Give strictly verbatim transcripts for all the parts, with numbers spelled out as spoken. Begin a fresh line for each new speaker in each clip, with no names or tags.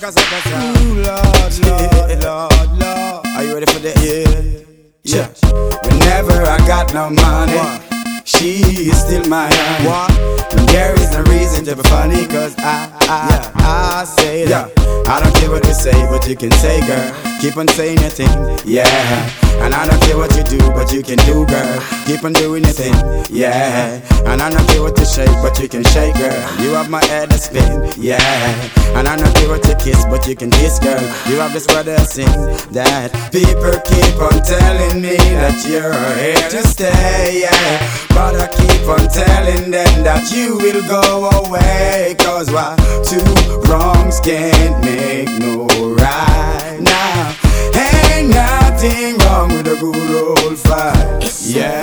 Zaka, zaka, zaka. Ooh, Lord, Lord, Lord, Lord. Are you ready for this? Yeah. Yeah. Whenever I got no money, what? She is still my honey. What? And there is no reason to be funny, cause I, I, yeah. I say that. Yeah. I don't care what you say, but you can say, girl. Keep on saying your thing, yeah. And I don't care what you do, but you can do, girl. Keep on doing your thing, yeah. And I don't care what you shake, but you can shake, girl. You have my head to spin, yeah. And I don't care what you kiss, but you can kiss, girl. You have this brother sing that people keep on telling me that you're here to stay, yeah. But I keep on telling them that you will go away, cause why? Two wrongs can't make no right now. Ain't nothing wrong with a good old fight.
It's
yeah.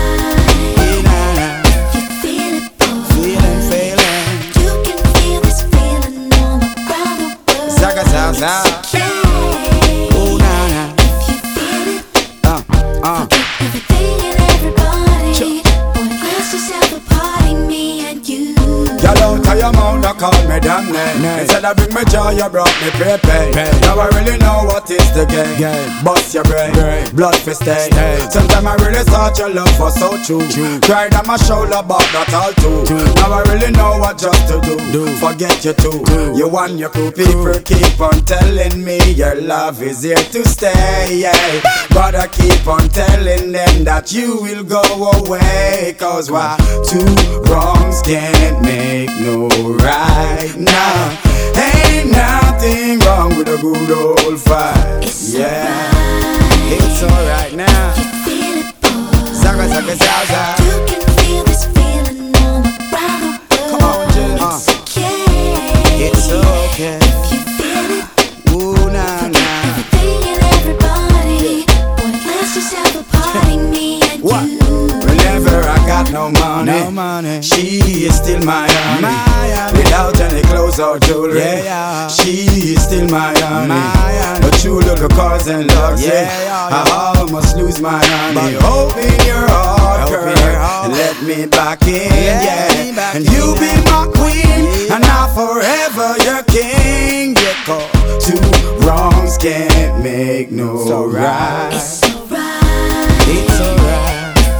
Alright. If you feel it, boy.
Feeling, feeling.
You can feel this feeling all around the world.
Zaga, zaga, zaga.
It's okay.
Ooh, nah, nah.
If you feel it,
uh, uh.
forget everything and everybody. Sure. Boy, let's just have a party, me and you.
Y'all out of your mouth, don't call me damn name. Instead of bring me joy, you brought me pay pain. Now I really know what is the game. game. Bust your brain, brain. Blood for stain. Sometimes I really thought your love was so true. true. Cried on my shoulder, but not all too. True. Now I really know what just to do. do. Forget you too. Do. You and your crew, people keep on telling me your love is here to stay. Yeah. But I keep on telling them that you will go away. Cause why? Two wrongs can't make no right now. Ain't nothing wrong with a good old fight.
It's
yeah,
alright.
It's alright now.
You feel it, boy.
Zaga, zaga, zaga.
You can feel this feeling all around the world.
Come on, Jill. Uh.
It's okay.
It's okay.
If you feel it,
ooh, nah, nah.
everything and everybody. Boy, let's just have a party, me and
what?
you.
Whenever I got no money, no money, she is still my honey. My honey. Without any clothes or jewelry, yeah, yeah. She is still my honey. My honey. But you look at cars and luxury, yeah, yeah, yeah. I almost lose my honey. But open your heart, girl, your heart. And let me back in, yeah, yeah. Back and in you be my queen, yeah. And I forever your king. Yeah, cause two wrongs can't make no so right.
It's alright.
It's alright.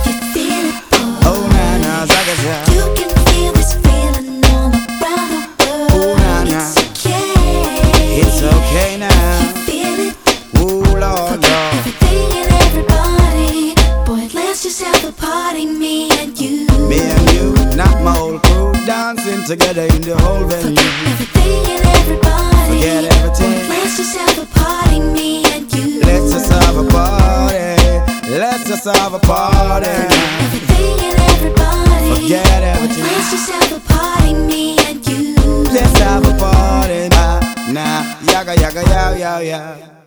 You can feel this feeling all around the world.
Ooh, nah, nah.
It's okay.
It's okay now.
You feel it.
Ooh, Lord, Lord.
Everything and everybody. Boy, let's just have a party, me and you.
Me and you, not my whole crew, dancing together in the whole venue.
Forget everything and everybody.
Forget everything.
Boy, let's just have a party, me and you.
Let's just have a party. Let's just have a party.
Everything and everybody.
Forget everything.
Let's just have a party, me and you.
Let's have a party. Nah, nah, yaga, yaga, yaga, yaga.